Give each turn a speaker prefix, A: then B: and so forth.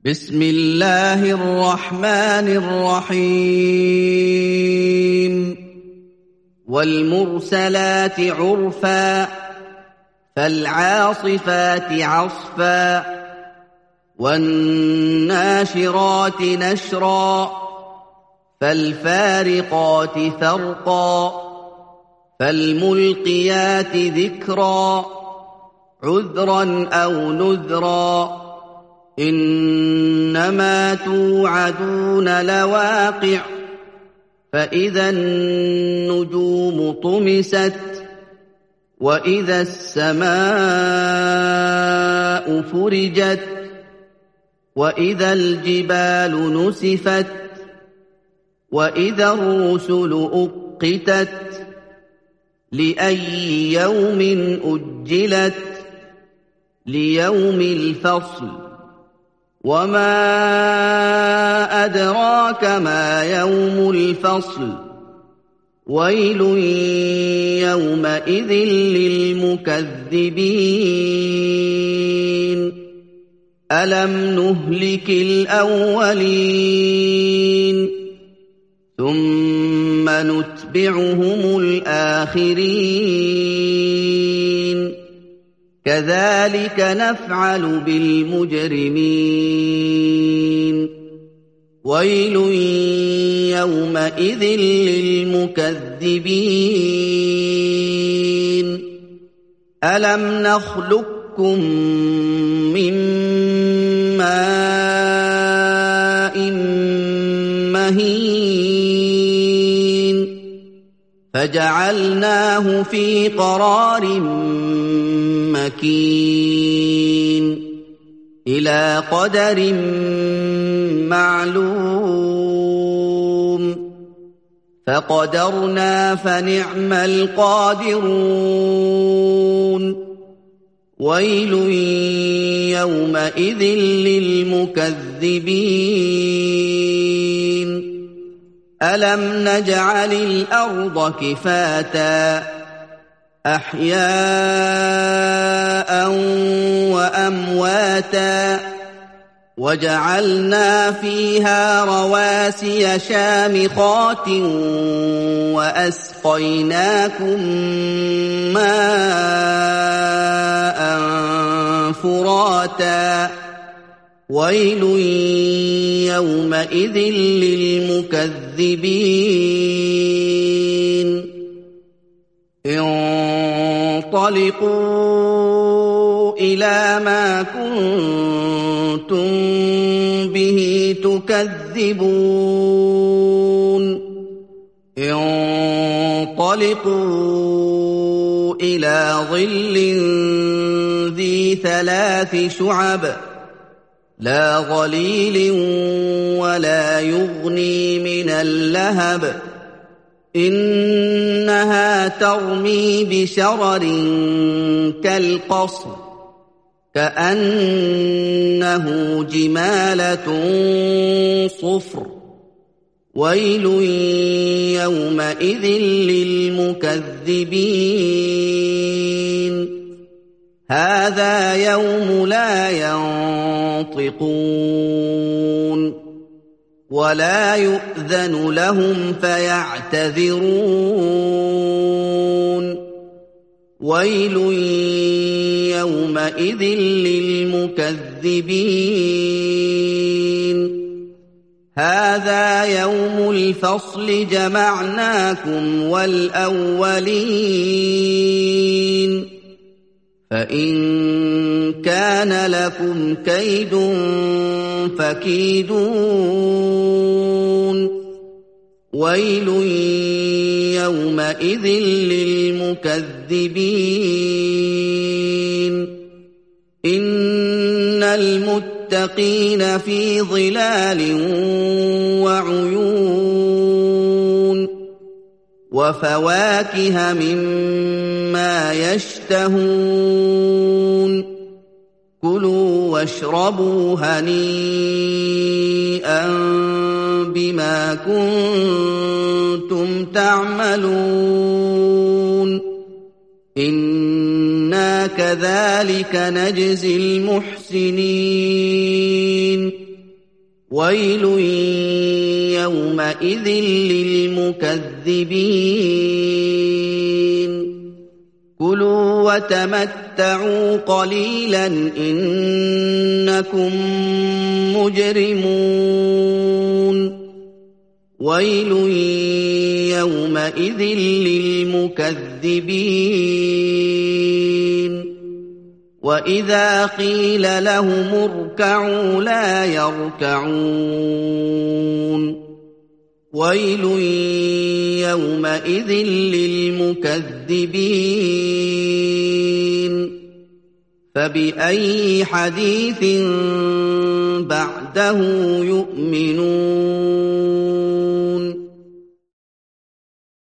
A: بسم الله الرحمن الرحيم والمرسلات عرفا فالعاصفات عصفا والناشرات نشرا فالفارقات فرقا فالملقيات ذكرا عذرا أو نذرا إنما توعدون لواقع فإذا النجوم طمست وإذا السماء فرجت وإذا الجبال نسفت وإذا الرسل أقتت لأي يوم أجلت ليوم الفصل وما أدراك ما يوم الفصل ويل يومئذ للمكذبين ألم نهلك الأولين ثم نتبعهم الآخرين كذلك نفعل بالمجرمين ويل يومئذ للمكذبين ألم نخلقكم من ماء مهين فجعلناه في قرار مكين إلى قدر معلوم فقدرنا فنعم القادرون ويل يومئذ للمكذبين ألم نجعل الأرض كفاتا أحياء وأمواتا وجعلنا فيها رواسي شامخات وأسقيناكم ماء فراتا ويل يومئذ للمكذبين انطلقوا إلى ما كنتم به تكذبون انطلقوا إلى ظل ذي 3 شعب لا ظليل ولا يغني من اللهب إنها ترمي بشرر كالقصر كأنه جمالة صفر ويل يومئذ للمكذبين هذا يوم لا ينطقون ولا يؤذن لهم فيعتذرون ويل يومئذ للمكذبين هذا يوم الفصل جمعناكم والأولين فإن كان لكم كيد فكيدون ويل يومئذ للمكذبين إن المتقين في ظلال وعيون وفواكه مما يشتهون كلوا واشربوا هنيئا بما كنتم تعملون إنا كذلك نجزي المحسنين ويل يومئذ للمكذبين كلوا وتمتعوا قليلا إنكم مجرمون ويل يومئذ للمكذبين وإذا قيل لهم اركعوا لا يركعون ويل يومئذ للمكذبين فبأي حديث بعده يؤمنون